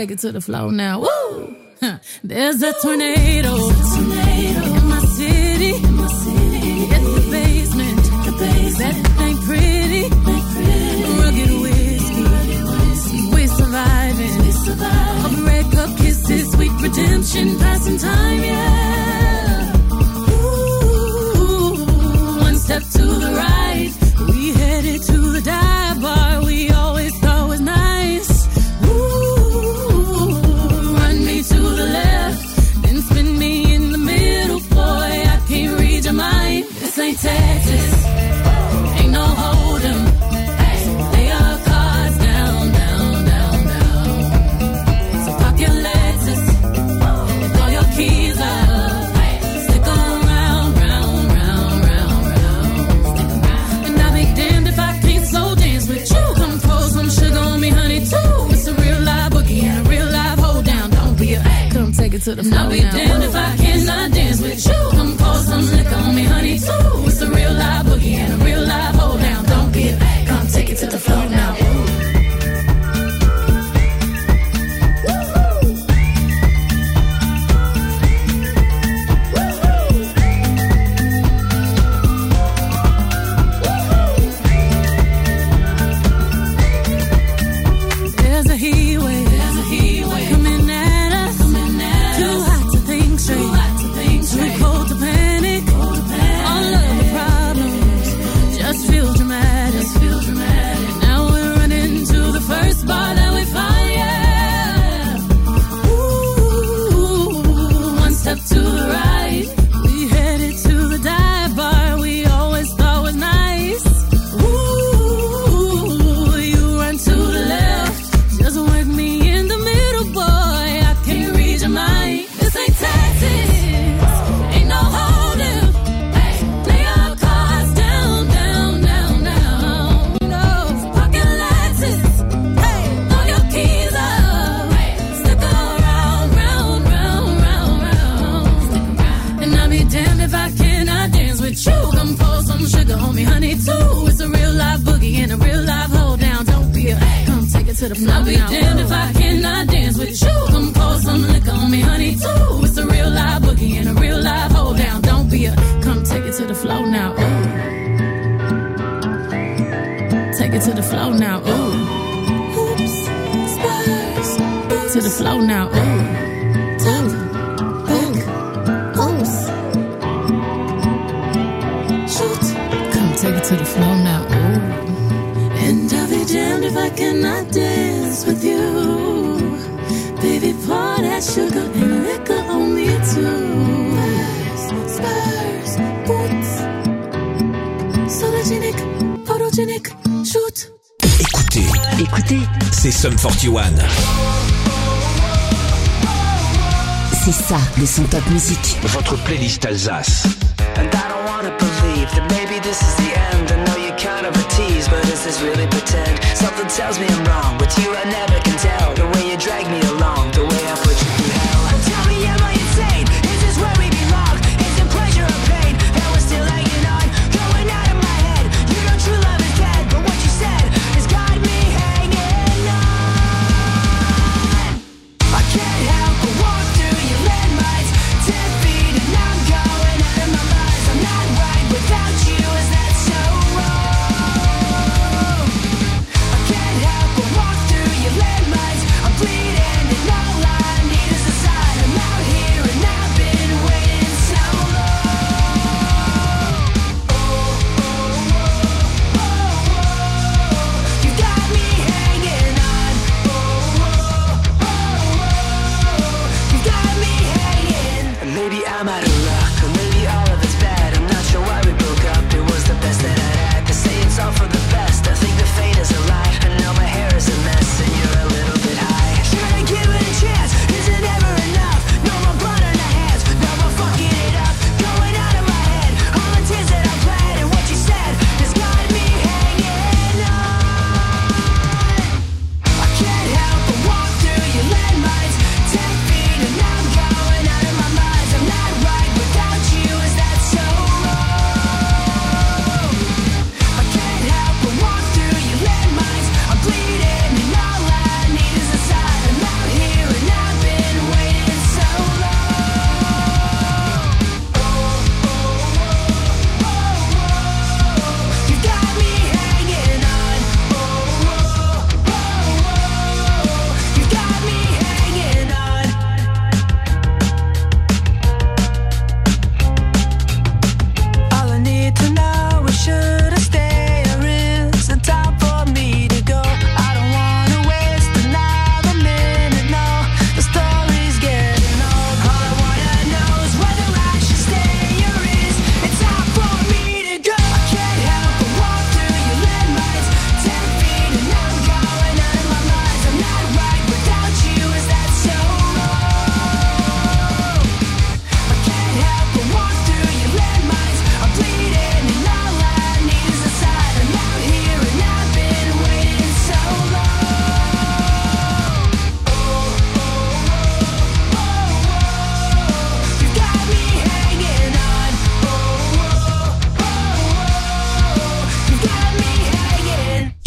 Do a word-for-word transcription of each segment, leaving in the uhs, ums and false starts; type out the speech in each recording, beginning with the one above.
take it to the floor now. Woo! Huh. There's a tornado, tornado in my city. In my city. It's the basement. The basement. That ain't pretty. Ain't pretty. Rugged whiskey. Rugged whiskey. We surviving. We surviving. A red cup kisses, sweet redemption, passing time, yeah. Ooh, one step to the right. We headed to the dive bar we always thought was nice. Ooh, run me to the left, then spin me in the middle. Boy, I can't read your mind. This ain't Texas, ain't no hold'em. Lay our cards down, down, down, down. So pop your Lexus, throw your keys up. Stick around, round, round, round, round. And I'll be damned if I can't slow dance with you. Come pour some sugar on me, honey, too. It's a real live boogie and a real live hold down. Don't be a come take it to the floor. I'll be damned if I cannot dance with you. Come pour some liquor on me, honey, too. It's a real live boogie and a real live hold down. Don't be a come take it to the floor now. There's a heat wave, there's a heat wave coming at us, coming at too us. Hot to think straight, too hot to think straight, too cold to panic, cold to panic. All of the problems just feel dramatic, just feel dramatic. Now we're running to the first bar that we find, yeah. Ooh, one step to the right, we headed to the dive bar we always thought was nice. Ooh, you run to the left, just work me in the middle, boy. I can't read your mind. This ain't Texas, ain't no hold'em. Lay our cards down, down, down, down. No pocket Lexus, hey, throw your keys up. Stick around, round, round, round, round. And I'll be damned if I cannot dance with you. Come pour some sugar on me, honey, too. It's a real live boogie and a real live hold down. Don't be a come take it to the floor. I'll be damned if I cannot dance with you. Come pour some liquor on me, honey, too. It's a real live boogie and a real live hold down. Don't be a come take it to the floor now. Ooh. Take it to the floor now. Ooh. Oops, Spurs. To the floor now. Ooh. Top, back, oops. Shoot. Come take it to the floor now. Ooh. And I'll be damned if I cannot dance with you. Baby, pour that sugar and liquor on me too. Spurs, Spurs, boots. Sologenic, photogenic, shoot. Écoutez, Écoutez, c'est Sum forty one. c'est ça le son top musique. Votre playlist Alsace. And I don't wanna believe that maybe this is the end. I know you're kind of a tease, but is this really pretend? Something tells me I'm wrong, but you I never can tell. The way you drag me along, the way I put you through hell. Tell me, am I insane? Is this where we belong? Is it pleasure or pain? And we're still hanging on, going out of my head. You know true love is dead, but what you said has got me hanging on. I can't help but walk through your landmines, ten feet and I'm going out of my mind. I'm not right without you, is that so wrong? I can't help but walk through your landmines.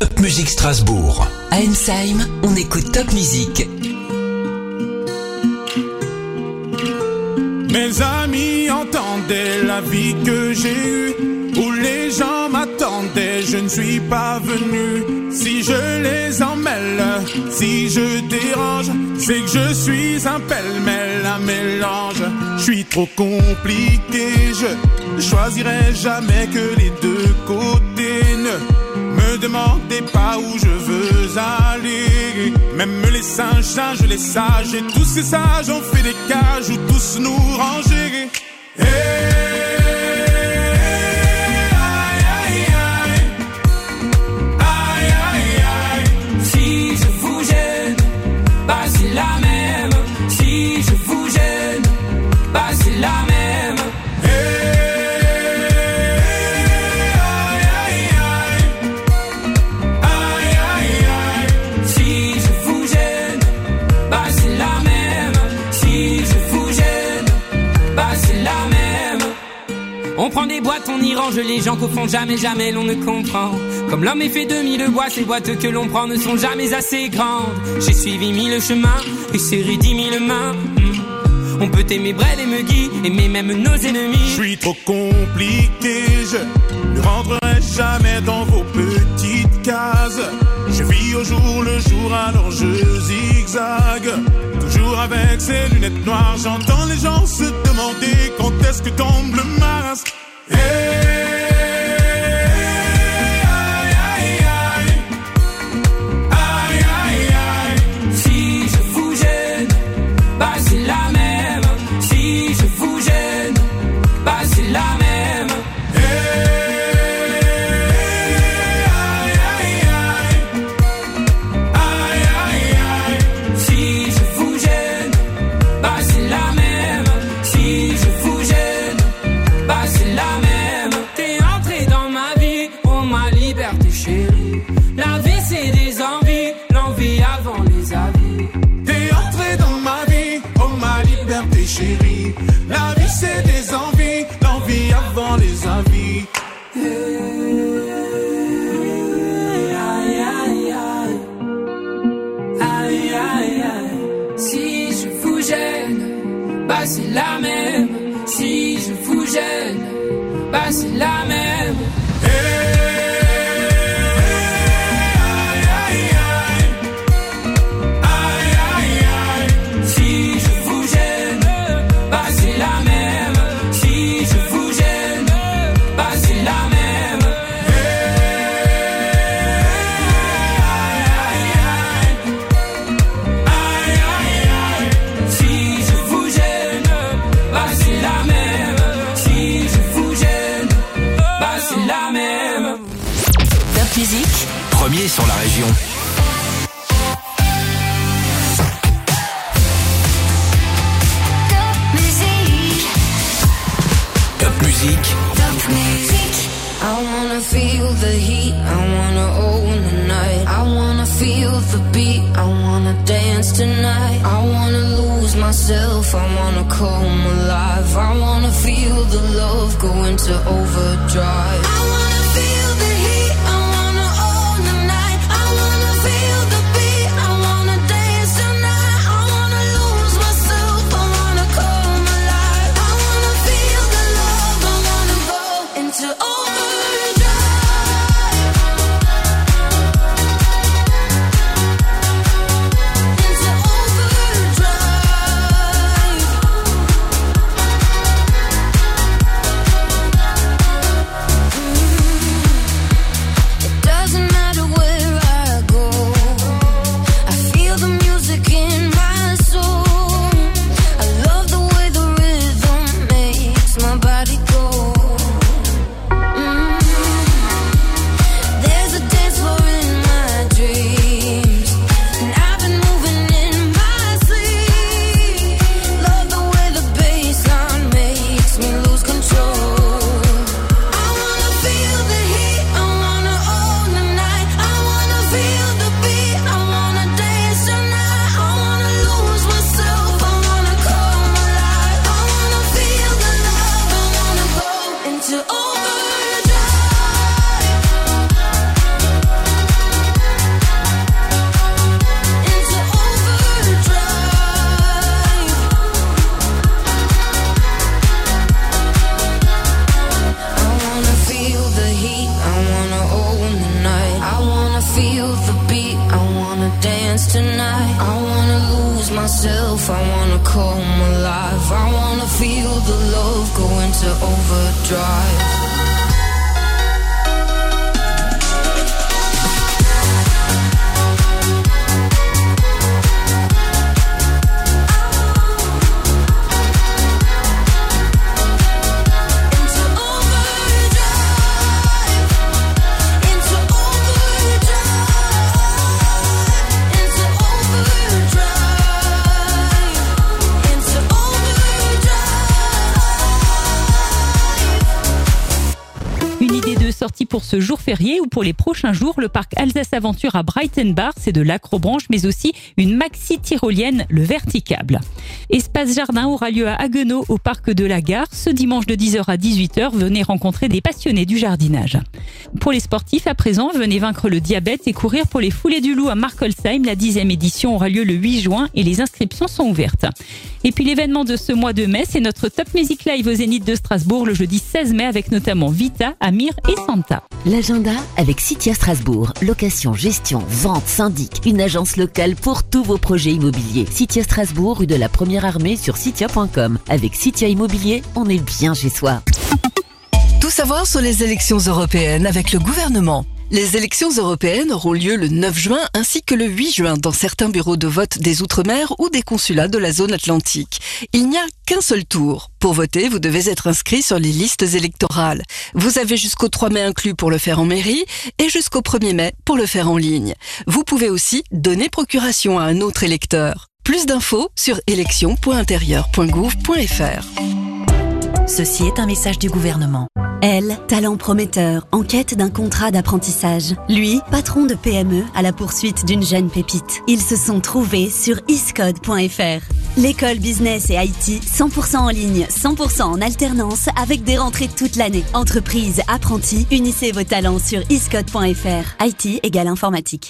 Top Music Strasbourg. À Ensheim, on écoute Top Music. Mes amis entendaient la vie que j'ai eue, où les gens m'attendaient, je ne suis pas venu. Si je les emmêle, si je dérange, c'est que je suis un pêle-mêle, un mélange. Je suis trop compliqué, je choisirai jamais que les deux côtés. Ne me demandez pas où je veux aller. Même les singes, singes, les sages, et tous ces sages ont fait des cages où tous nous ranger. Hey. On prend des boîtes, on y range les gens qu'au fond jamais, jamais l'on ne comprend. Comme l'homme est fait de mille boîtes, ces boîtes que l'on prend ne sont jamais assez grandes. J'ai suivi mille chemins et serré dix mille mains. Mmh. On peut aimer Brel et Meggy, aimer même nos ennemis. Je suis trop compliqué, je ne rentrerai jamais dans vos petites cases. Je vis au jour le jour, alors je zigzague. Toujours avec ces lunettes noires, j'entends les gens se demander quand est-ce que tombe le masque. Hey, aïe, aïe, aïe. Aïe, aïe, aïe. Si je vous gêne, bah c'est la même. Si je vous gêne, bah c'est la même. Chérie, la vie c'est des envies, l'envie avant les avis. Aïe, aïe, aïe. Aïe, aïe, aïe. Si je vous gêne, bah c'est la même. Si je vous gêne, bah c'est la même. Musique, premier sur la région. Top musique. Top musique. Top musique. I wanna feel the heat, I wanna own the night. I wanna feel the beat, I wanna dance tonight. I wanna lose myself, I wanna come alive. I wanna feel the love go into overdrive. I wanna feel the heat, I wanna own the night. I wanna feel the beat, I wanna dance tonight. I wanna lose myself, I wanna come alive. I wanna feel the love, I wanna go into overdrive. Into overdrive. Mm. feel the beat, I wanna dance tonight. I wanna lose myself, I wanna come alive. I wanna feel the love go into overdrive. Sortie pour ce jour férié ou pour les prochains jours, le parc Alsace Aventure à Breitenbach, c'est de l'acrobranche mais aussi une maxi tyrolienne, le verticable. Espace Jardin aura lieu à Haguenau au parc de la Gare ce dimanche de dix heures à dix-huit heures. Venez rencontrer des passionnés du jardinage. Pour les sportifs à présent, venez vaincre le diabète et courir pour les Foulées du Loup à Markolsheim. La dixième édition aura lieu le huit juin et les inscriptions sont ouvertes. Et puis l'événement de ce mois de mai, c'est notre Top Music Live au Zénith de Strasbourg le jeudi seize mai avec notamment Vita, Amir et Santa. L'agenda avec Citia Strasbourg. Location, gestion, vente, syndic. Une agence locale pour tous vos projets immobiliers. Citia Strasbourg, rue de la Première Armée sur citia point com. Avec Citia Immobilier, on est bien chez soi. Tout savoir sur les élections européennes avec le gouvernement. Les élections européennes auront lieu le neuf juin ainsi que le huit juin dans certains bureaux de vote des Outre-mer ou des consulats de la zone atlantique. Il n'y a qu'un seul tour. Pour voter, vous devez être inscrit sur les listes électorales. Vous avez jusqu'au trois mai inclus pour le faire en mairie et jusqu'au premier mai pour le faire en ligne. Vous pouvez aussi donner procuration à un autre électeur. Plus d'infos sur élections point intérieur point gouv point fr. Ceci est un message du gouvernement. Elle, talent prometteur, en quête d'un contrat d'apprentissage. Lui, patron de P M E à la poursuite d'une jeune pépite. Ils se sont trouvés sur iscode point fr. L'école business et I T, cent pour cent en ligne, cent pour cent en alternance, avec des rentrées toute l'année. Entreprise, apprentis, unissez vos talents sur iscode point fr. I T égale informatique.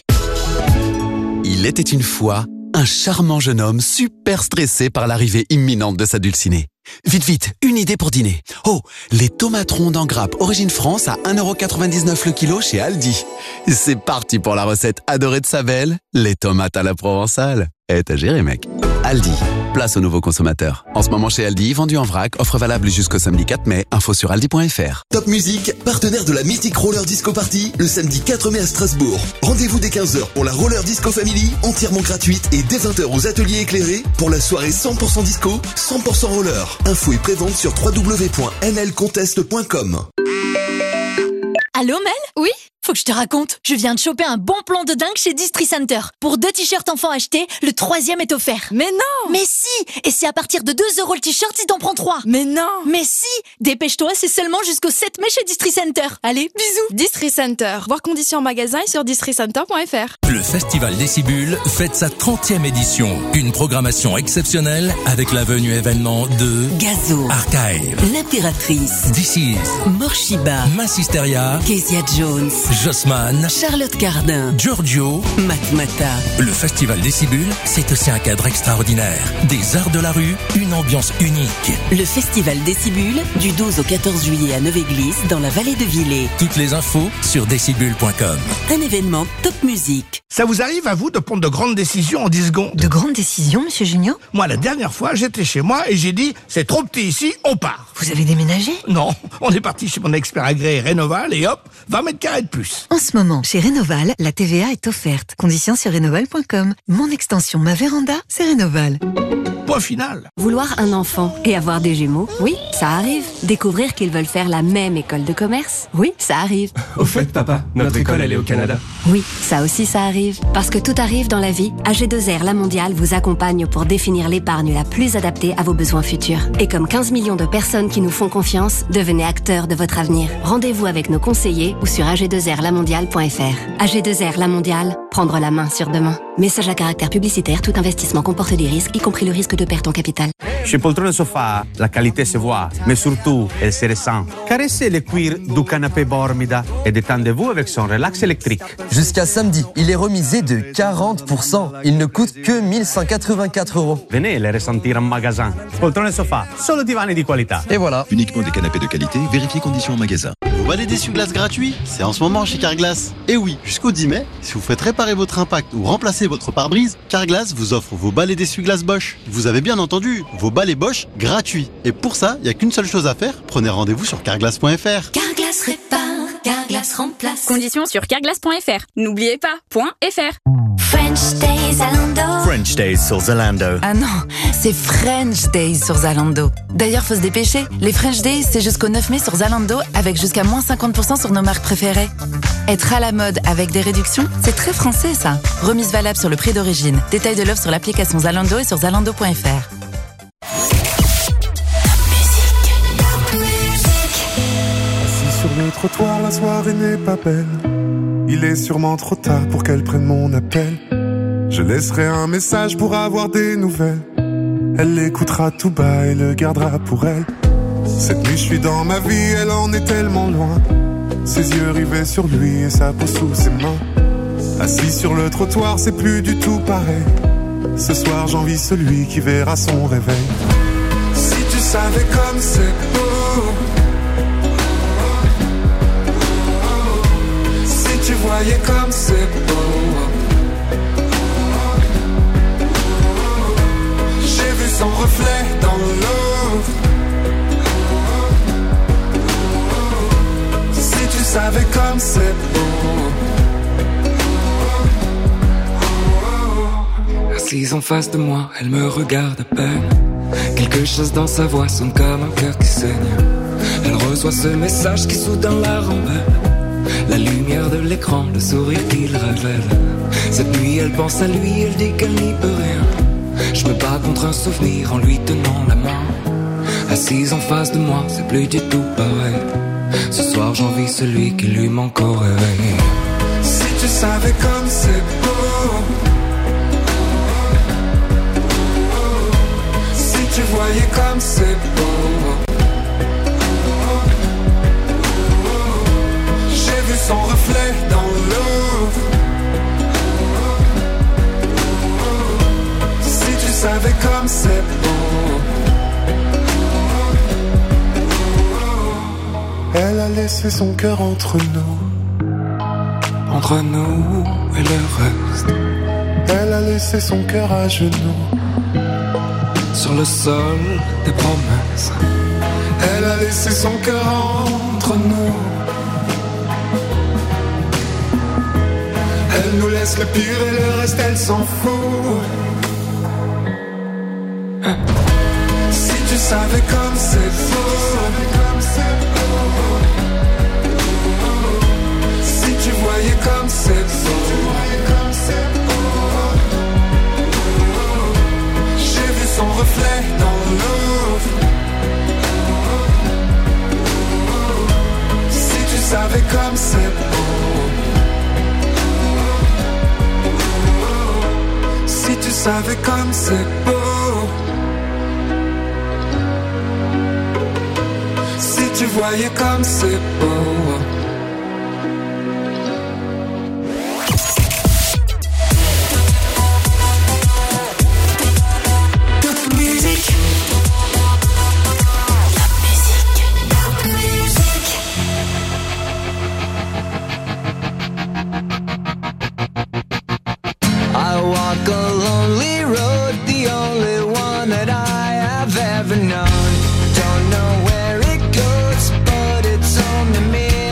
Il était une fois un charmant jeune homme super stressé par l'arrivée imminente de sa dulcinée. Vite, vite, une idée pour dîner. Oh, les tomates rondes en grappe origine France à un euro quatre-vingt-dix-neuf le kilo chez Aldi. C'est parti pour la recette adorée de sa belle, les tomates à la provençale. Eh, t'as géré, mec. Aldi, place aux nouveaux consommateurs. En ce moment chez Aldi, vendu en vrac, offre valable jusqu'au samedi quatre mai. Info sur aldi point fr. Top Music, partenaire de la Mythic Roller Disco Party, le samedi quatre mai à Strasbourg. Rendez-vous dès quinze heures pour la Roller Disco Family, entièrement gratuite, et dès vingt heures aux ateliers éclairés pour la soirée cent pour cent disco, cent pour cent roller. Info et prévente sur w w w point n l contest point com. Allô Mel ? Oui ? Faut que je te raconte. Je viens de choper un bon plan de dingue chez Distri Center. Pour deux t-shirts enfants achetés, le troisième est offert. Mais non! Mais si! Et c'est à partir de deux euros le t-shirt si t'en prends trois. Mais non! Mais si! Dépêche-toi, c'est seulement jusqu'au sept mai chez Distri Center. Allez, bisous! Distri Center. Voir conditions en magasin et sur distri center point fr. Le Festival Décibule fête sa trentième édition. Une programmation exceptionnelle avec la venue événement de Gazo, Archive, L'Impératrice, This Is, Morshiba, Massisteria, Kezia Jones, Jossman, Charlotte Cardin, Giorgio, Matmata. Le Festival Décibule, c'est aussi un cadre extraordinaire. Des arts de la rue, une ambiance unique. Le Festival Décibule, du douze au quatorze juillet à Neuve-Église, dans la vallée de Villers. Toutes les infos sur décibule point com. Un événement top musique. Ça vous arrive à vous de prendre de grandes décisions en dix secondes? De grandes décisions, monsieur Junio? Moi, la dernière fois, j'étais chez moi et j'ai dit, c'est trop petit ici, on part. Vous avez déménagé? Non, on est parti chez mon expert agréé Rénoval et hop, vingt mètres carrés de plus. En ce moment, chez Rénoval, la T V A est offerte. Conditions sur rénoval point com. Mon extension Ma Véranda, c'est Rénoval. Point final. Vouloir un enfant et avoir des jumeaux, oui, ça arrive. Découvrir qu'ils veulent faire la même école de commerce, oui, ça arrive. Au fait, papa, notre école, elle est au Canada. Oui, ça aussi, ça arrive. Parce que tout arrive dans la vie, A G deux R La Mondiale vous accompagne pour définir l'épargne la plus adaptée à vos besoins futurs. Et comme quinze millions de personnes qui nous font confiance, devenez acteurs de votre avenir. Rendez-vous avec nos conseillers ou sur a g deux r la mondiale point fr. A G deux R La Mondiale, prendre la main sur demain. Message à caractère publicitaire, tout investissement comporte des risques, y compris le risque de perte en capital. Chez Poltrone Sofa, la qualité se voit, mais surtout, elle se ressent. Caressez le cuir du canapé Bormida et détendez-vous avec son relax électrique. Jusqu'à samedi, il est remisé de quarante pour cent. Il ne coûte que mille cent quatre-vingt-quatre euros. Venez les ressentir en magasin. Poltrone Sofa, solo divani di qualità. Et voilà. Uniquement des canapés de qualité, vérifiez conditions en magasin. vos balais d'essuie-glace gratuits, c'est en ce moment chez Carglass. Et oui, jusqu'au dix mai, si vous faites réparer votre impact ou remplacer votre pare-brise, Carglass vous offre vos balais d'essuie-glace Bosch. Vous avez bien entendu, vos balais Bosch gratuits. Et pour ça, il n'y a qu'une seule chose à faire, prenez rendez-vous sur carglass point f r. Carglass répare, Carglass remplace. Conditions sur carglass point f r. N'oubliez pas, .fr. French Days Zalando. French Days sur Zalando. Ah non, c'est French Days sur Zalando. D'ailleurs, faut se dépêcher. Les French Days, c'est jusqu'au neuf mai sur Zalando avec jusqu'à moins cinquante pour cent sur nos marques préférées. Être à la mode avec des réductions, c'est très français ça. Remise valable sur le prix d'origine. Détail de l'offre sur l'application Zalando et sur zalando point f r. Assis sur le trottoir, la soirée n'est pas belle. Il est sûrement trop tard pour qu'elle prenne mon appel. Je laisserai un message pour avoir des nouvelles. Elle l'écoutera tout bas et le gardera pour elle. Cette nuit je suis dans ma vie, elle en est tellement loin. Ses yeux rivés sur lui et sa peau sous ses mains. Assis sur le trottoir, c'est plus du tout pareil. Ce soir j'envie celui qui verra son réveil. Si tu savais comme c'est beau, tu voyais comme c'est beau. J'ai vu son reflet dans l'eau. Si tu savais comme c'est beau. Assise en face de moi, elle me regarde à peine. Quelque chose dans sa voix sonne comme un cœur qui saigne. Elle reçoit ce message qui soudain la rembelle. La lumière de l'écran, le sourire qu'il révèle. Cette nuit elle pense à lui, elle dit qu'elle n'y peut rien. Je me bats contre un souvenir en lui tenant la main. Assise en face de moi, c'est plus du tout pareil. Ce soir j'envie celui qui lui manque au réveil. Si tu savais comme c'est beau. Si tu voyais comme c'est beau. Son reflet dans l'eau. Si tu savais comme c'est beau. Elle a laissé son cœur entre nous. Entre nous et le reste. Elle a laissé son cœur à genoux. Sur le sol des promesses. Elle a laissé son cœur entre nous. Elle nous laisse le pire et le reste elle s'en fout. Si tu savais comme c'est beau. Si tu voyais comme c'est beau. J'ai vu son reflet dans l'eau. Si tu savais comme c'est beau. Si tu savais comme c'est beau. Si tu voyais comme c'est beau. Toute musique. I walk a lonely road, the only one that I have ever known. Don't know where it goes, but it's only me.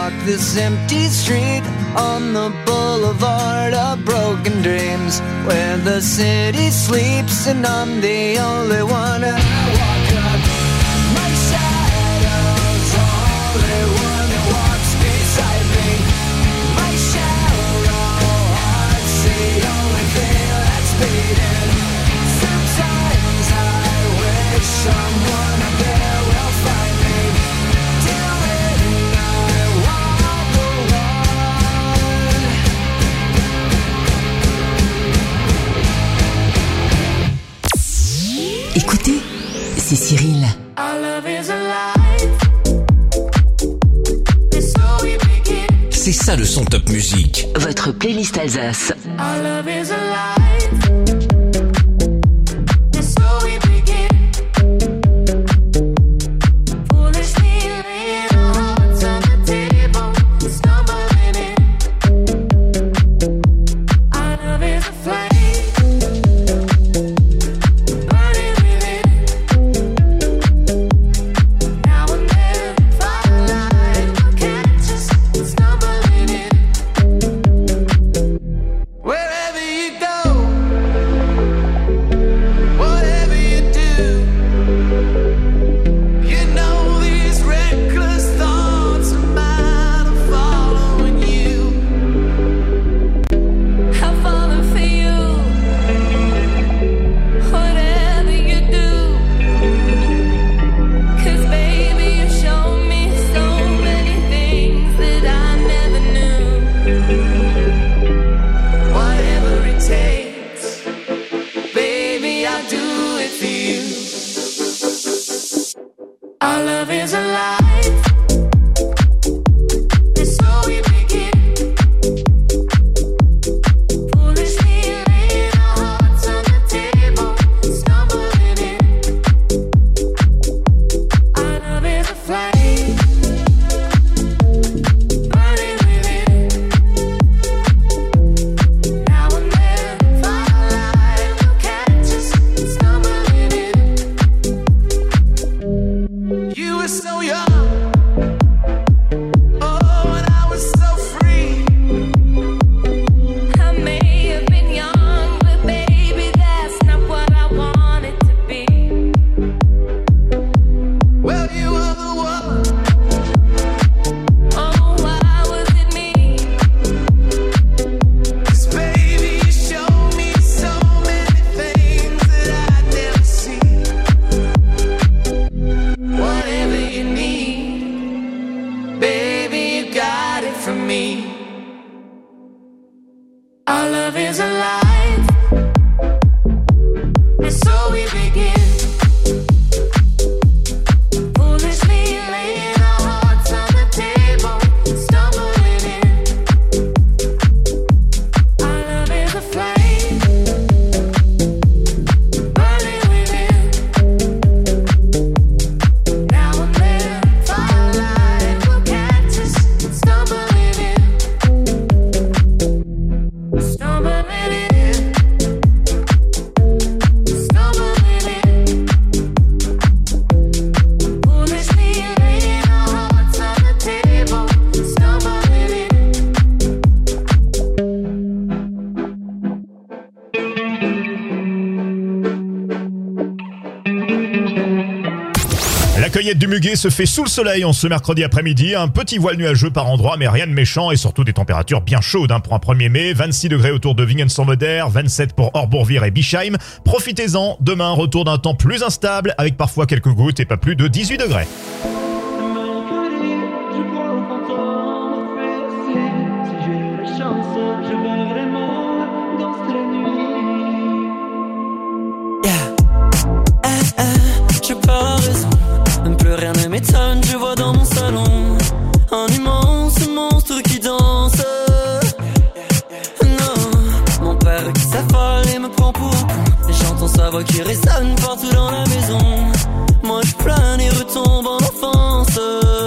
walk this empty street on the boulevard of broken dreams, where the city sleeps and I'm the only one. And I walk up, my shadow's only one that walks beside me. My shallow heart's the only thing that's beating. Sometimes I wish someone up there will find me. Till then I walk alone. Écoutez, c'est Cyril. C'est ça le son Top Musique. Votre playlist Alsace. La cueillette du muguet se fait sous le soleil en ce mercredi après-midi. Un petit voile nuageux par endroits, mais rien de méchant et surtout des températures bien chaudes hein, pour un premier mai. vingt-six degrés autour de Wingen-sur-Moder, vingt-sept pour Orbourvire et Bischheim. Profitez-en, demain retour d'un temps plus instable avec parfois quelques gouttes et pas plus de dix-huit degrés. Plus rien ne m'étonne, je vois dans mon salon un immense monstre qui danse. Non, mon père qui s'affole et me prend pour un con, et j'entends sa voix qui résonne partout dans la maison. Moi je plane et retombe en enfance.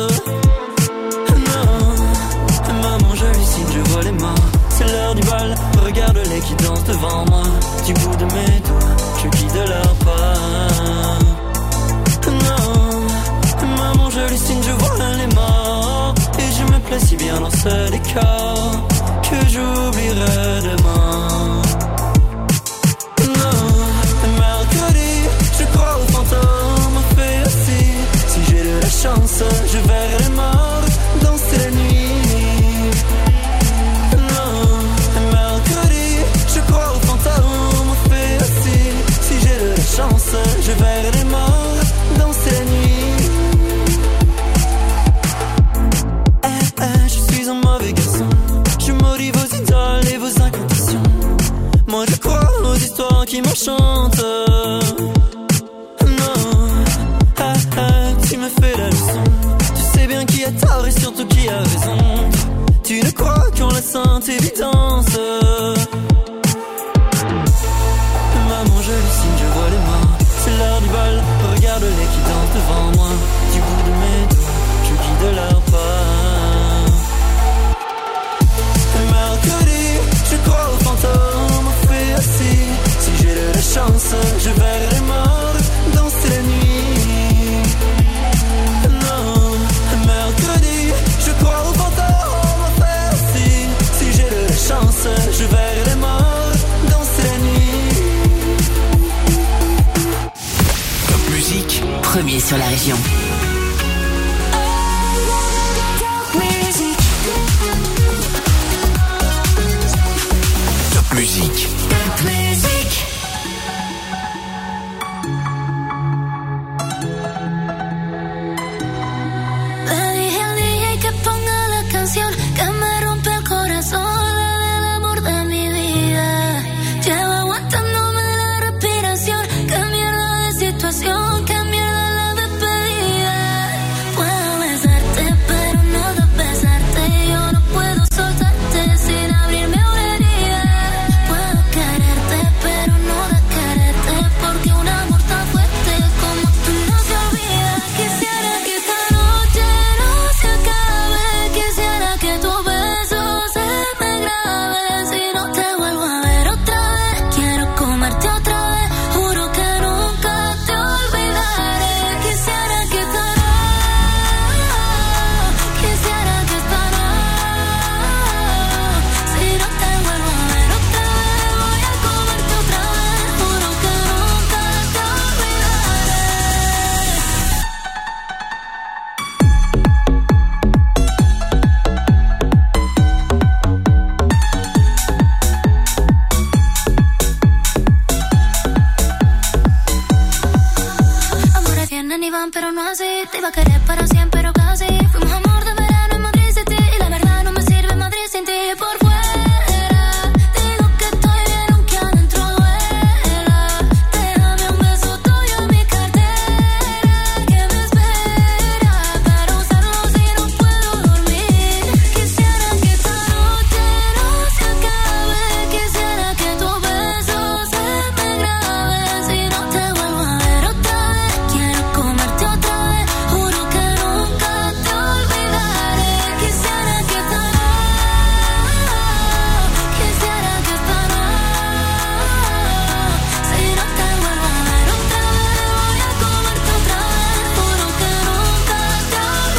Non, maman j'hallucine, je vois les morts. C'est l'heure du bal, regarde-les qui dansent devant moi. Du bout de mes doigts, je guide leur pas. Non, maman j'hallucine, je vois les morts, et je me place si seul écart que j'oublierai demain. Non, le mercredi, je crois aux fantômes, fait aussi. Si j'ai de la chance, je verrai les morts danser la nuit. Non, le mercredi, je crois aux fantômes, fait aussi. Si j'ai de la chance, je verrai les morts danser la nuit. Eh, eh, je suis un mauvais garçon. Je maudis vos idoles et vos incantations. Moi je crois aux histoires qui m'enchantent. Non, ah, ah, tu me fais la leçon. Tu sais bien qui a tort et surtout qui a raison. Tu ne crois qu'en la sainte évidence. Maman, je hallucine, je vois les morts. C'est l'heure du bal, regarde-les qui dansent devant moi. Du bout de mes doigts, je guide leur pas. Le mercredi, je crois aux fantômes, fait assis. Si j'ai de la chance, je verrai les morts danser la nuit. Non, le mercredi, je crois aux fantômes, fait assis. Si j'ai de la chance, je verrai les morts danser la nuit. Musique, premier sur la région. Top musique. Top musique. Le dije al D J que ponga la canción que me rompe el corazón, la del amor de mi vida. Llevo aguantándome la respiración. Qué mierda de situación, qué mierda la despedida. Puedo besarte, pero no besarte. Yo no puedo soltarte sin abrirme una herida. Puedo quererte, pero no de quererte, porque un amor tan fuerte como tú no se olvida. Quisiera que esta noche no se acabe. Quisiera que tu beso se me grabe. Si no te vuelvo a ver otra vez, quiero comerte otra vez. Juro que nunca te olvidaré. Quisiera que esta noche, quisiera que esta noche, si no te vuelvo a ver otra vez, voy a comerte otra vez. Juro que nunca te olvidaré. Amores vienen y van, pero no así. Te iba a querer para siempre, pero casi. Fuimos amor de verano en Madrid City. Y la verdad no me sirve Madrid sin ti. Por fuera digo que estoy bien aunque adentro duela. Déjame un beso tuyo en mi cartera que me espera para usarlo si no puedo dormir. Quisiera que esta noche no se acabe. Quisiera que tu beso se me grabe. Si no te vuelvo a ver otra vez, quiero comerte otra vez. Juro que nunca te olvidaré. Quisiera que esta noche, quisiera que esta noche, si no te vuelvo a ver otra vez, voy a comerte otra vez. Juro que nunca te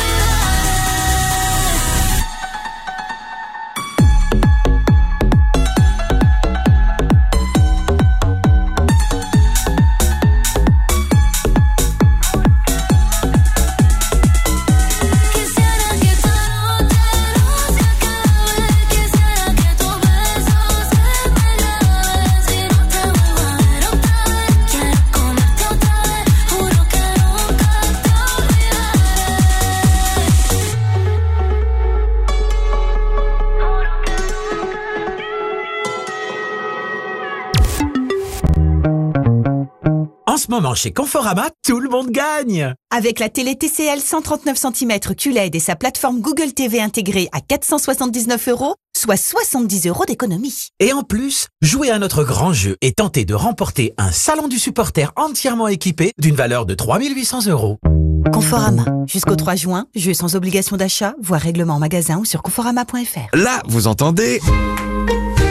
En ce moment, chez Conforama, tout le monde gagne. Avec la télé T C L cent trente-neuf centimètres Q L E D et sa plateforme Google T V intégrée à quatre cent soixante-dix-neuf euros, soit soixante-dix euros d'économie. Et en plus, jouez à notre grand jeu et tentez de remporter un salon du supporter entièrement équipé d'une valeur de trois mille huit cents euros. Conforama. Jusqu'au trois juin, jeu sans obligation d'achat, voire règlement en magasin ou sur conforama point f r. Là, vous entendez ? Et vous pensez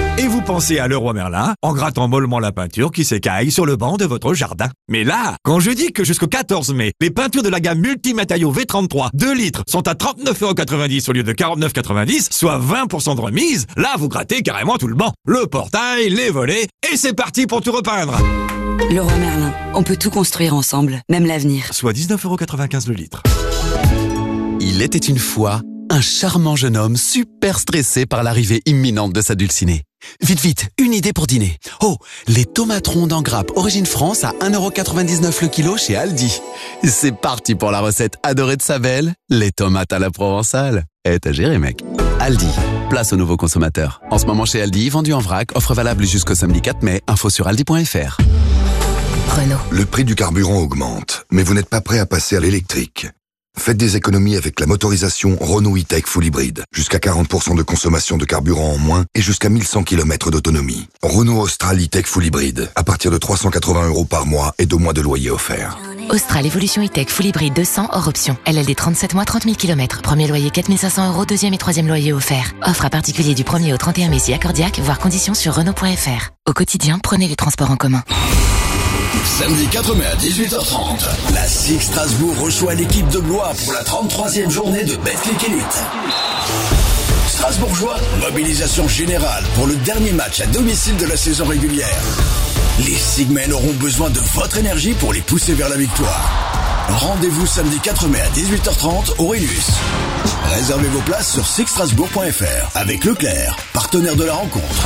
pensez à Leroy Merlin en grattant mollement la peinture qui s'écaille sur le banc de votre jardin. Mais là, quand je dis que jusqu'au quatorze mai, les peintures de la gamme multimatériaux V trente-trois deux litres sont à trente-neuf euros quatre-vingt-dix au lieu de quarante-neuf euros quatre-vingt-dix, soit vingt pour cent de remise, là vous grattez carrément tout le banc. Le portail, les volets, et c'est parti pour tout repeindre. Leroy Merlin, on peut tout construire ensemble, même l'avenir. Soit dix-neuf euros quatre-vingt-quinze le litre. Il était une fois un charmant jeune homme super stressé par l'arrivée imminente de sa dulcinée. Vite, vite, une idée pour dîner. Oh, les tomates rondes en grappe origine France à un euro quatre-vingt-dix-neuf le kilo chez Aldi. C'est parti pour la recette adorée de sa belle, les tomates à la provençale. Eh, t'as géré, mec. Aldi, place aux nouveaux consommateurs. En ce moment chez Aldi, vendu en vrac, offre valable jusqu'au samedi quatre mai. Info sur aldi point f r. Renault. Le prix du carburant augmente, mais vous n'êtes pas prêt à passer à l'électrique. Faites des économies avec la motorisation Renault E-Tech Full Hybrid. Jusqu'à quarante pour cent de consommation de carburant en moins et jusqu'à mille cent kilomètres d'autonomie. Renault Austral E-Tech Full Hybrid. À partir de trois cent quatre-vingts euros par mois et deux mois de loyer offert. Austral Evolution E-Tech Full Hybrid deux cents hors option. L L D trente-sept mois, trente mille kilomètres. Premier loyer quatre mille cinq cents euros, deuxième et troisième loyer offert. Offre à particulier du premier au trente et un mai si accordiaque, voire conditions sur Renault point f r. Au quotidien, prenez les transports en commun. Samedi quatre mai à dix-huit heures trente, la S I C Strasbourg reçoit l'équipe de Blois pour la trente-troisième journée de Betclic Elite. Strasbourgeois, mobilisation générale pour le dernier match à domicile de la saison régulière. Les Sigmen auront besoin de votre énergie pour les pousser vers la victoire. Rendez-vous samedi quatre mai à dix-huit heures trente au Rélus. Réservez vos places sur six strasbourg point f r avec Leclerc, partenaire de la rencontre.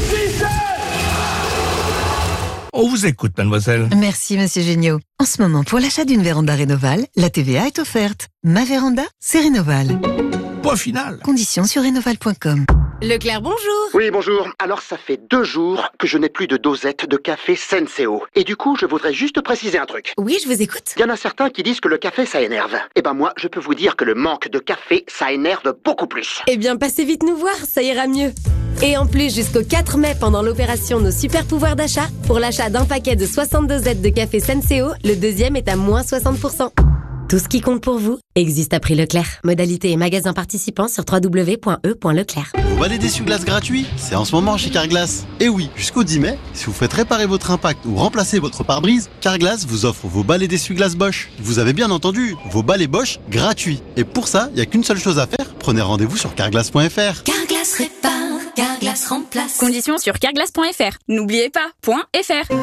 On vous écoute, mademoiselle. Merci, monsieur Géniaud. En ce moment, pour l'achat d'une véranda Rénoval, la T V A est offerte. Ma véranda, c'est Rénoval. Point final. Conditions sur rénoval point com. Leclerc, bonjour. Oui, bonjour. Alors, ça fait deux jours que je n'ai plus de dosette de café Senseo. Et du coup, je voudrais juste préciser un truc. Oui, je vous écoute. Il y en a certains qui disent que le café, ça énerve. Eh ben moi, je peux vous dire que le manque de café, ça énerve beaucoup plus. Eh bien, passez vite nous voir, ça ira mieux. Et en plus, jusqu'au quatre mai, pendant l'opération Nos Super Pouvoirs d'achat, pour l'achat d'un paquet de soixante-deux dosettes de café Senseo, le deuxième est à moins soixante pour cent. Tout ce qui compte pour vous existe à prix Leclerc. Modalité et magasin participants sur w w w point e point leclerc. Vous balai d'essuie-glace gratuit, c'est en ce moment chez Carglass. Et oui, jusqu'au dix mai, si vous faites réparer votre impact ou remplacer votre pare-brise, Carglass vous offre vos balais d'essuie-glace Bosch. Vous avez bien entendu, vos balais Bosch gratuits. Et pour ça, il n'y a qu'une seule chose à faire, prenez rendez-vous sur carglass point f r. Carglass répare, Carglass remplace. Conditions sur carglass point f r. N'oubliez pas, .fr.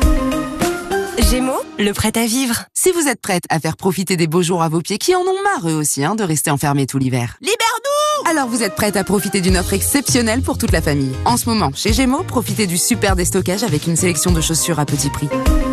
Gémeaux, le prêt à vivre. Si vous êtes prête à faire profiter des beaux jours à vos pieds qui en ont marre eux aussi hein, de rester enfermés tout l'hiver. Libère-nous! Alors vous êtes prête à profiter d'une offre exceptionnelle pour toute la famille. En ce moment, chez Gémeaux, profitez du super déstockage avec une sélection de chaussures à petit prix.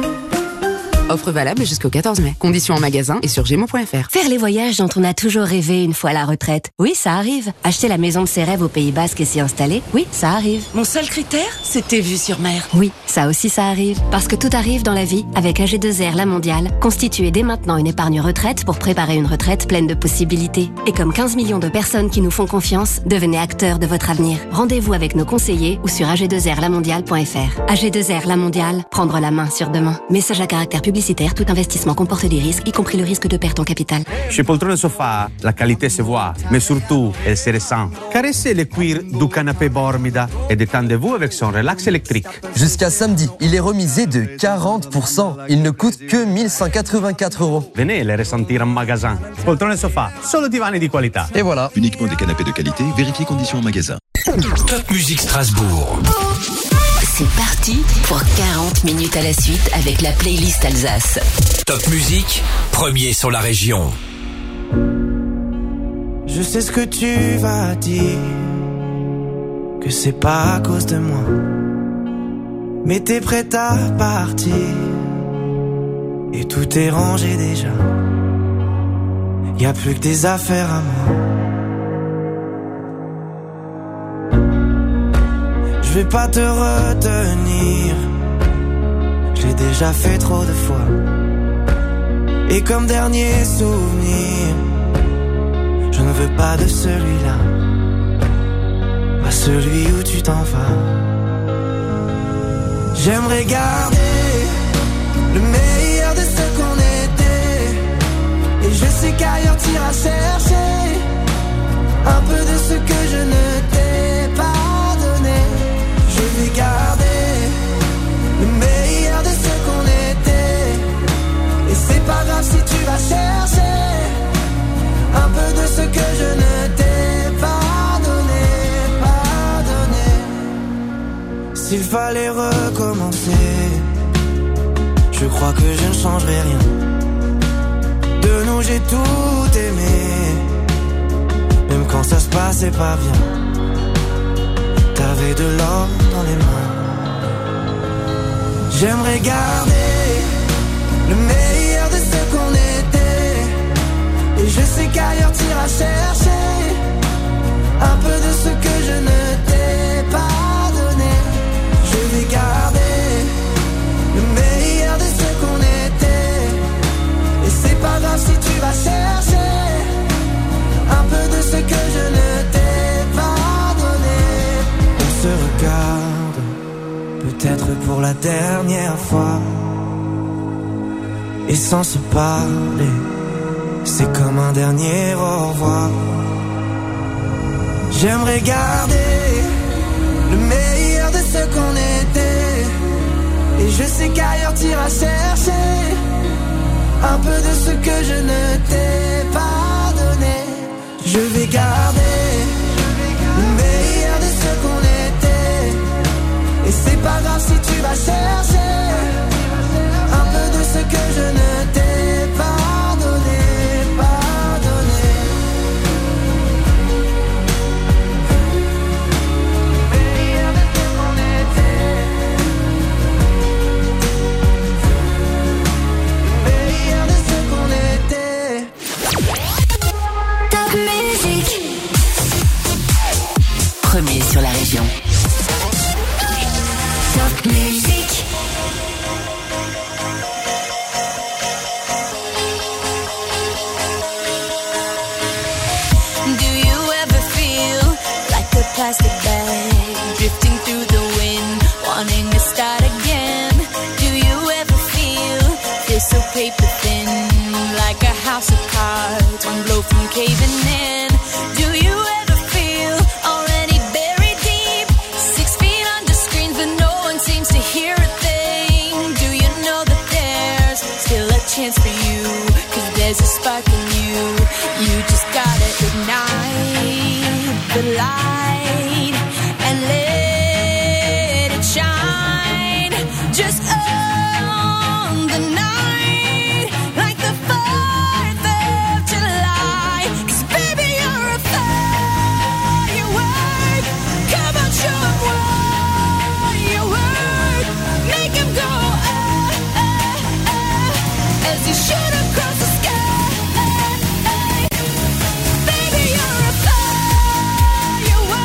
Offre valable jusqu'au quatorze mai. Conditions en magasin et sur gémeaux point f r. Faire les voyages dont on a toujours rêvé une fois à la retraite. Oui, ça arrive. Acheter la maison de ses rêves au Pays Basque et s'y installer. Oui, ça arrive. Mon seul critère, c'était vue sur mer. Oui, ça aussi ça arrive. Parce que tout arrive dans la vie. Avec A G deux R La Mondiale, constituez dès maintenant une épargne retraite pour préparer une retraite pleine de possibilités. Et comme quinze millions de personnes qui nous font confiance, devenez acteurs de votre avenir. Rendez-vous avec nos conseillers ou sur a g deux r la mondiale point f r. A G deux R La Mondiale, prendre la main sur demain. Message à caractère publicitaire. Tout investissement comporte des risques, y compris le risque de perte en capital. Chez Poltrone Sofa, la qualité se voit, mais surtout, elle se ressent. Caressez le cuir du canapé Bormida et détendez-vous avec son relax électrique. Jusqu'à samedi, il est remisé de quarante pour cent. Il ne coûte que mille cent quatre-vingt-quatre euros. Venez les ressentir en magasin. Poltrone Sofa, solo divani di qualità. Et voilà. Uniquement des canapés de qualité, vérifiez conditions en magasin. Top Music Strasbourg. C'est parti pour quarante minutes à la suite avec la playlist Alsace. Top Music, premier sur la région. Je sais ce que tu vas dire, que c'est pas à cause de moi, mais t'es prête à partir et tout est rangé déjà. Y a plus que des affaires à moi. Je vais pas te retenir, j'ai déjà fait trop de fois. Et comme dernier souvenir, je ne veux pas de celui-là, pas celui où tu t'en vas. J'aimerais garder le meilleur de ce qu'on était, et je sais qu'ailleurs t'iras chercher un peu de ce que je ne t'ai pas donné. Je vais garder s'il fallait recommencer, je crois que je ne changerai rien. De nous j'ai tout aimé, même quand ça se passait pas bien. T'avais de l'or dans les mains. J'aimerais garder le meilleur de ce qu'on était, et je sais qu'ailleurs t'iras chercher un peu de ce que je ne t'ai pas donné. Je vais garder le meilleur de ce qu'on était, et c'est pas grave si tu vas chercher un peu de ce que je ne t'ai pas donné. On se regarde, peut-être pour la dernière fois, et sans se parler, c'est comme un dernier au revoir. J'aimerais garder le meilleur de ce qu'on était, et je sais qu'ailleurs t'iras chercher un peu de ce que je ne t'ai pas donné. Je vais garder le meilleur de ce qu'on était, et c'est pas grave si tu vas chercher un peu de ce que je ne t'ai pas donné, pas donné. Meilleur de ce qu'on était, meilleur de ce qu'on était. Top musique. Premier sur la région. Top musique. Plastic bag drifting through the wind, wanting to start again. Do you ever feel feel so paper thin, like a house of cards, one blow from caving in? Do you ever feel already buried deep, six feet under screens but no one seems to hear a thing? Do you know that there's still a chance for you, 'cause there's a spark in you. You just gotta ignite the light and let it shine, just on the night, like the fourth of July. 'Cause baby, you're a firework. Come on, show 'em what you work. Make 'em go ah, ah, ah, as you shoot across the sky. Baby, you're a firework.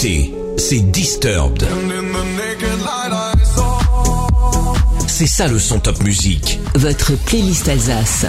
écoutez, c'est Disturbed. C'est ça le son top musique. Votre playlist Alsace.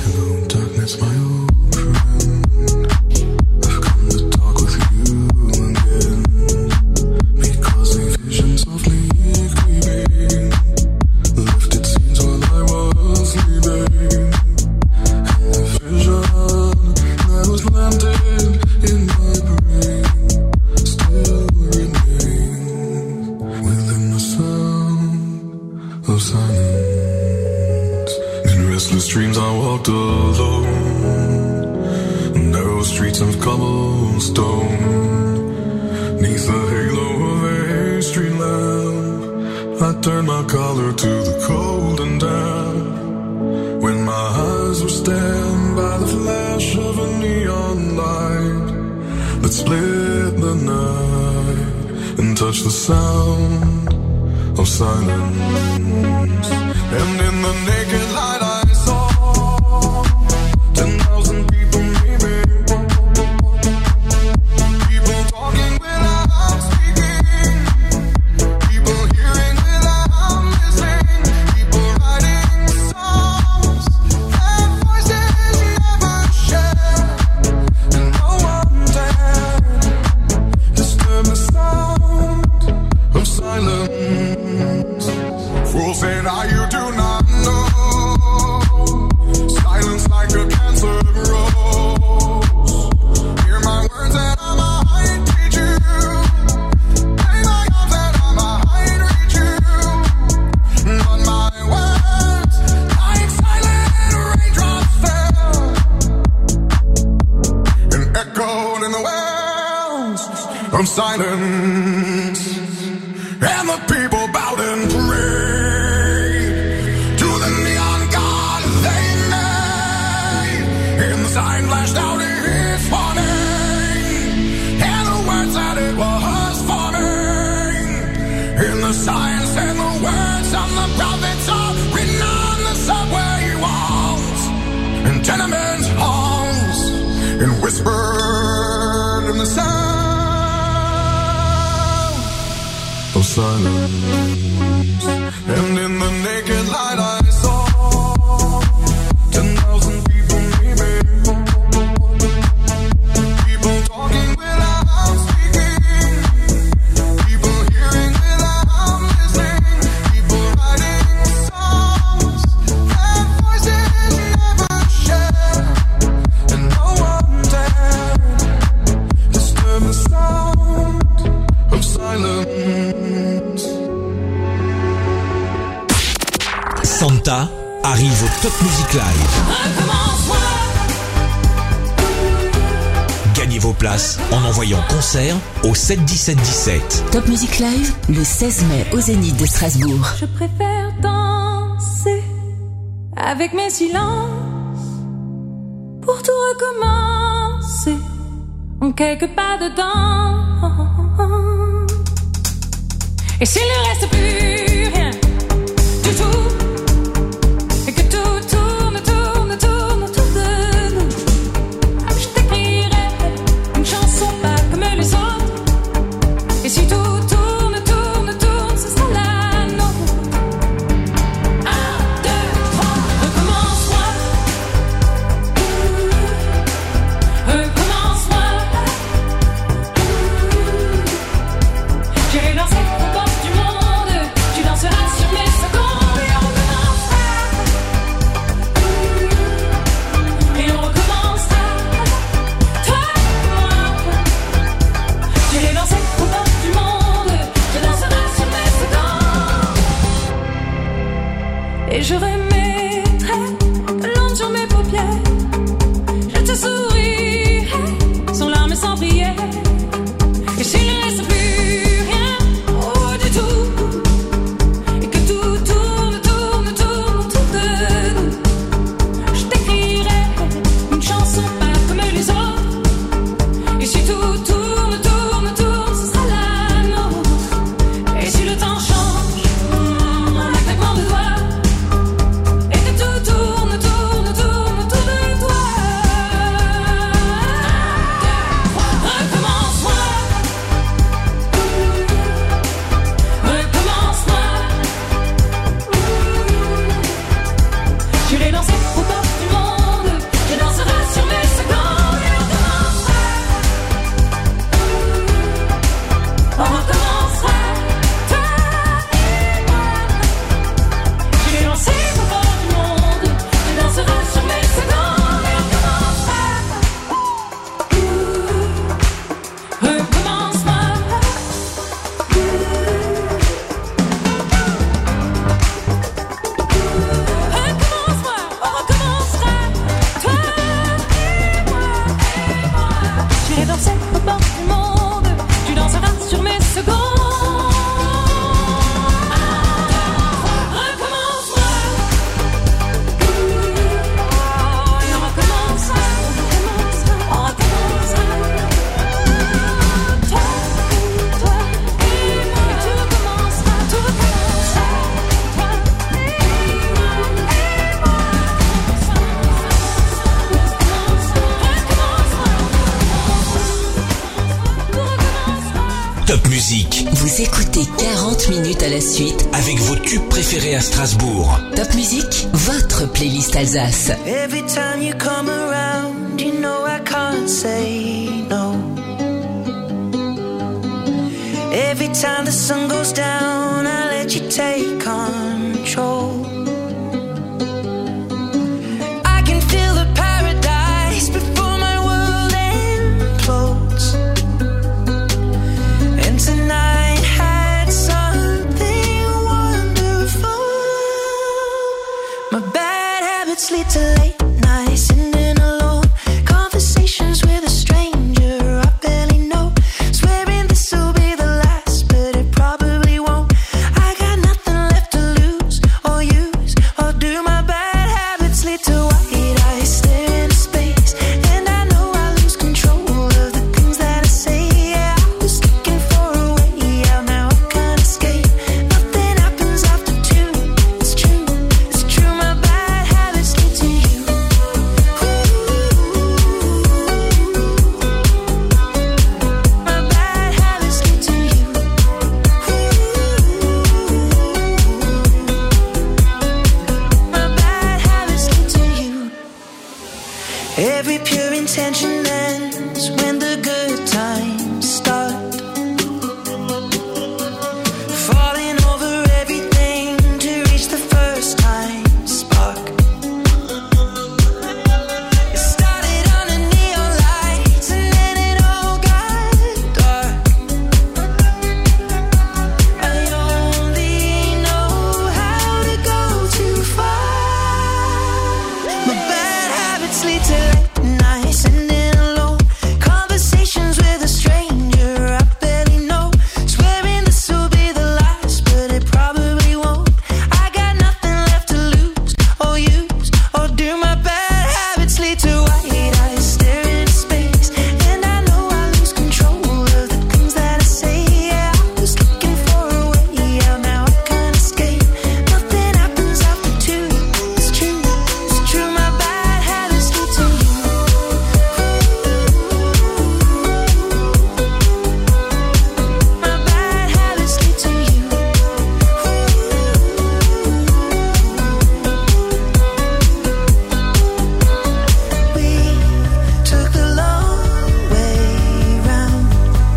Dreams I walked alone, narrow streets of cobblestone, neath the halo of a street lamp, I turned my collar to the cold and damp, when my eyes were stabbed by the flash of a neon light, that split the night, and touched the sound of silence, and in the naked light I ten thousand people maybe, people talking without speaking, people hearing without listening, people writing songs that voices never share, and no one dared disturb the sound of silence. Fools say now you do not know, silence like a cancer grows. Hear my words and I might teach you. Play my arms and I might reach you. But my words, like silent raindrops fell and echoed in the wells of silence. And the people bowed and prayed to the neon god they made. And the sign flashed out its warning, and the words that it was forming. And the signs and the words of the prophets are written on the subway walls and tenement halls, and whispered in the sound of silence. And in the naked light I saw ten thousand people maybe, people talking without speaking, people hearing without listening, people writing songs that voices never share, and no one dared disturb the sound of silence. Santa arrive au Top Music Live. Gagnez vos places en envoyant concert au sept dix-sept dix-sept. Top Music Live, le seize mai au Zénith de Strasbourg. Je préfère danser avec mes silences pour tout recommencer en quelques pas dedans. Et s'il ne reste plus rien du tout, et que tout tourne, tourne, tourne autour de nous, je t'écrirai une chanson pas comme les autres. Et si tout tourne, tourne, tourne, ce sera la nôtre. Un, deux, trois, recommence-moi. Recommence-moi. J'irai danser aux portes du monde, tu danseras sur mes secondes, et on recommencera. Et on recommencera. Toi et moi. J'irai danser aux portes du monde, tu danseras sur mes secondes. Et je remettrai de l'ombre sur mes paupières. Je te sourirai sans larmes et sans prière. Et s'il ne reste plus rien, oh du tout, et que tout tourne, tourne, tourne autour de nous, je t'écrirai une chanson pas comme les autres. Et si tout tourne, tourne, tourne, ce sera la nôtre. Et si le temps change en un claquement de doigts, et que tout tourne, tourne, tourne autour de toi, recommence. Top Musique. Vous écoutez quarante minutes à la suite avec vos tubes préférés à Strasbourg. Top Musique, votre playlist Alsace. Every time you come around, you know I can't say no. Every time the sun goes down, I let you take control. I can feel the paradise before my world implodes. And tonight had something wonderful. My bad habits lead to late nights, sitting alone, conversations with a stranger I barely know, swearing this will be the last, but it probably won't. I got nothing left to lose or use or do. My bad habits lead to white eyes staring into space, and I know I lose control of the things that I say. Yeah, I was looking for a way out, now I can't escape. Nothing happens after two. It's true, it's true. My bad habits lead to you. My bad habits lead to you. My bad habits lead to you. Every pure intention ends when the good times start. Falling over everything to reach the first time spark. It started under neon lights and then it all got dark. I only know how to go too far. My bad habits lead to late nights, sitting alone, conversations with a stranger I barely know, swearing this will be the last, but it probably won't. I got nothing left to lose or use or do. My bad habits lead to white eyes staring into space, and I know I lose control of the things that I say. Yeah, I was looking for a way out, now I can't escape. Nothing happens after two. It's true, it's true. My bad habits lead to you. My bad habits lead to you. We took the long way round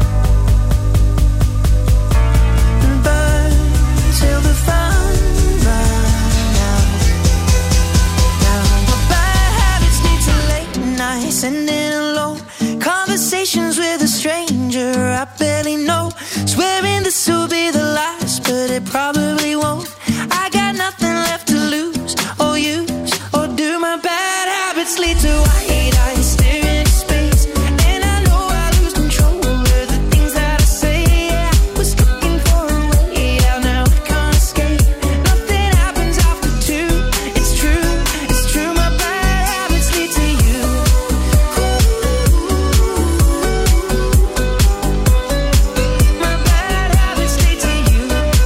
and burned till the fun ran out. Now my bad habits lead to late nights, sitting alone, conversations with a stranger I barely know, swearing this will be the last, but it probably won't. I got nothing left to lose or use or do. My bad habits lead to white eyes staring into space, and I know I lose control of the things that I say. Yeah, I was looking for a way out, now I can't escape. Nothing happens after two. It's true, it's true. My bad habits lead to you. My bad habits lead to you.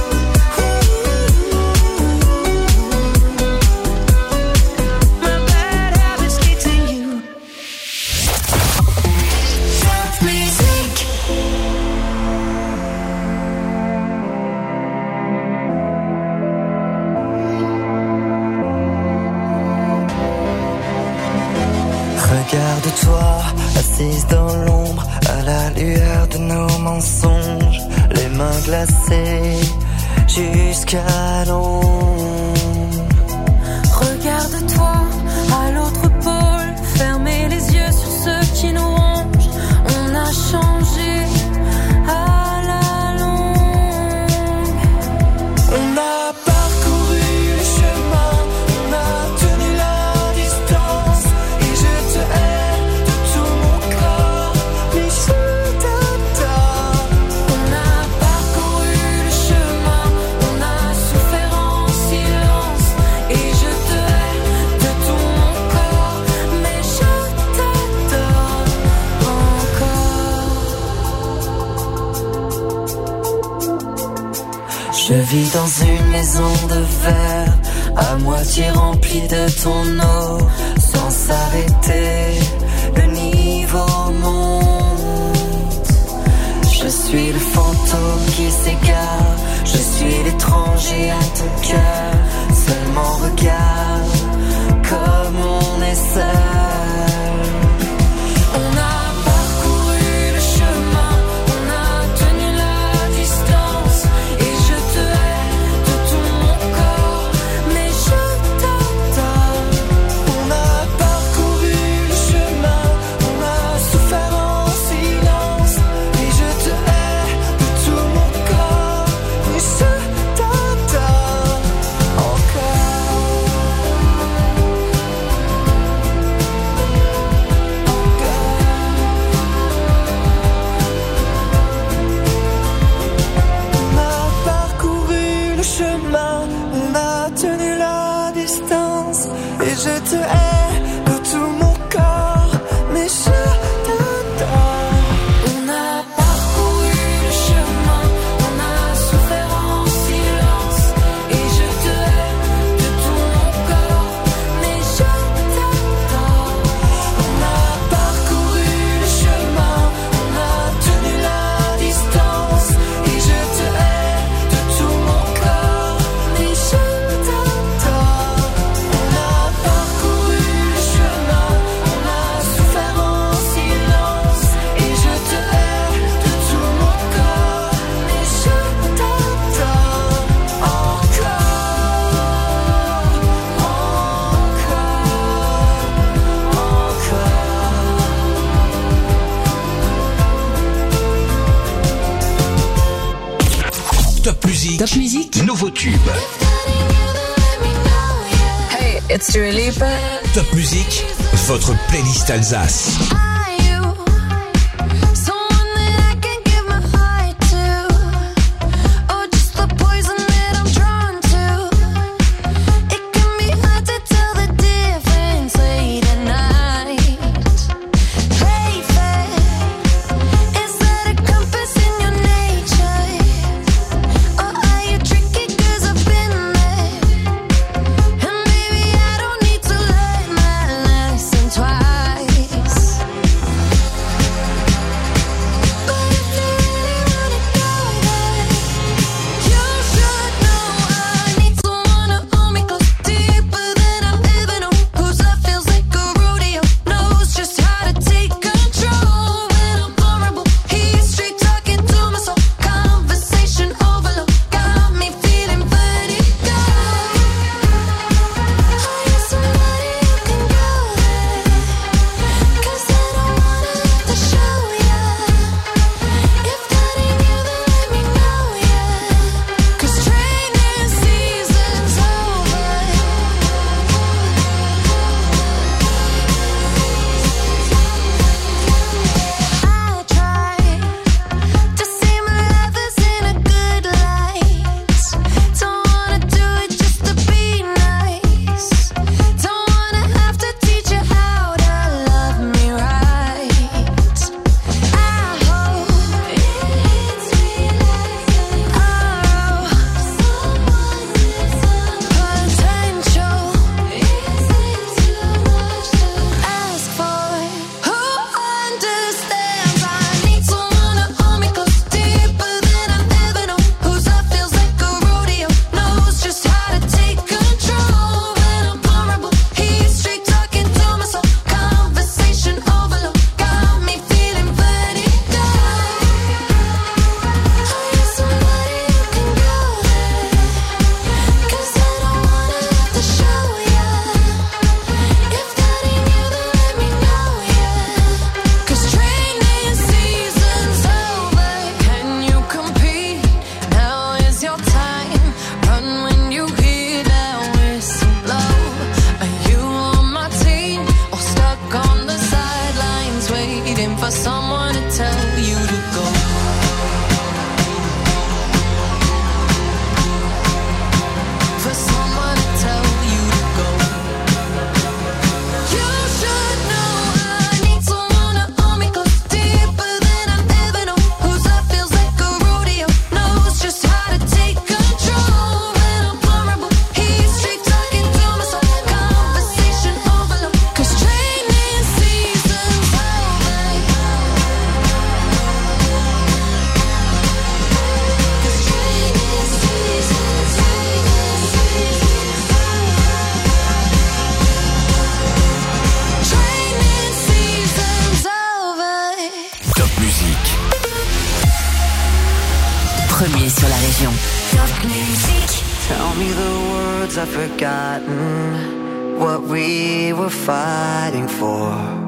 My bad habits lead to you. Top music. Regarde-toi, assise dans l'ombre, à la lueur de nos mensonges, les mains glacées jusqu'à l'ombre. Regarde-toi à l'autre pôle, fermez les yeux sur ceux qui nous rongent. On a changé à la longue. On a parcouru le chemin, on a tenu la distance, et je te hais de tout mon corps, mais je t'adore. On a parcouru le chemin, on a souffert en silence, et je te hais de tout mon corps, mais je t'adore encore. Je vis dans une maison de verre, à moitié remplie de ton eau, sans s'arrêter, le niveau monte. Je suis le fantôme étranger à ton cœur. Seulement regarde comme on est seul. On a parcouru le chemin, on a tenu la distance. Et je te hais de tout mon corps, mais je t'adore. On a parcouru le chemin, on a souffert en silence. Et je te hais de tout mon corps, mais je t'adore encore. On a parcouru le chemin, on a tenu la distance. Et je te hais de tout mon corps, mais je t'adore. On a parcouru le chemin, on a souffert en silence. Et je te hais de tout mon corps, mais je t'adore. On a parcouru le chemin, on a tenu la distance. Et je te hais de tout mon corps, mais je t'adore. On a parcouru le chemin, on a souffert en silence. Et je te hais de tout mon corps, mais je t'adore encore, Top musique. Top musique. Nouveau tube. Hey, it's Dua Lipa. Top musique. Votre playlist Alsace. sur la région. Tell me the words I've forgotten, what we were fighting for.